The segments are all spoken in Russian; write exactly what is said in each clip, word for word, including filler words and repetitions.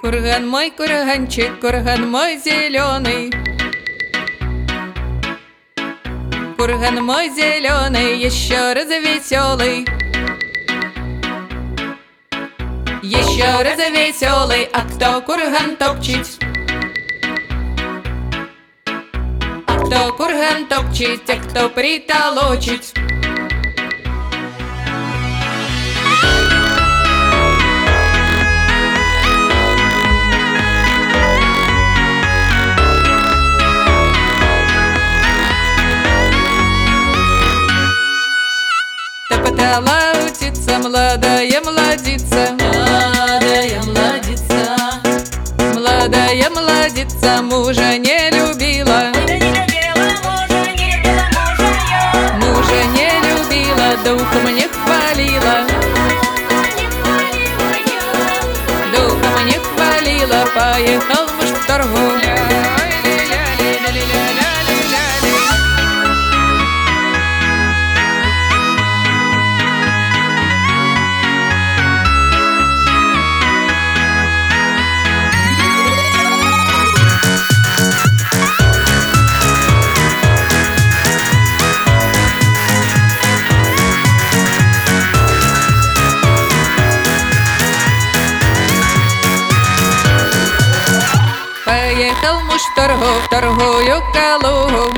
Курган мой, курганчик, курган мой зеленый. Курган мой зеленый, еще раз веселый. Еще раз веселый, а кто курган топчет? А кто курган топчет, а кто притолочит? Топотала утица, молодая молодица. Молодая молодица, Молодая молодица, мужа не любила. Мужа не любила, духом не хвалила. Духом не хвалила, поехал муж в торгу. Поехал муж в торгу, в торгую Калугу.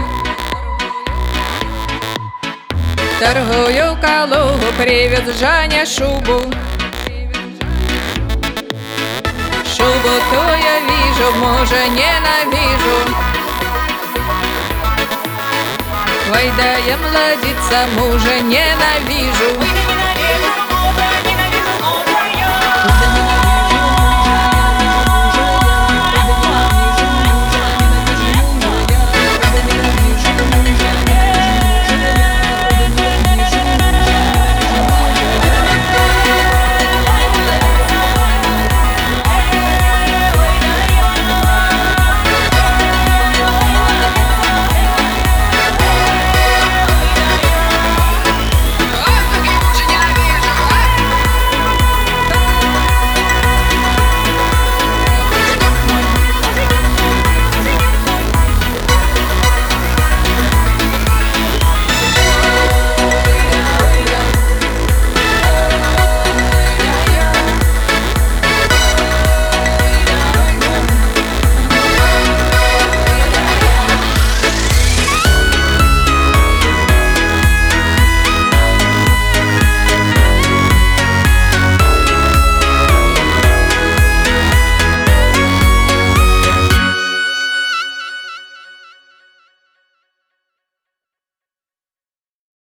В торгую Калугу привез Жаня шубу. Шубу-то я вижу, мужа ненавижу. Ой, да я молодица, мужа ненавижу.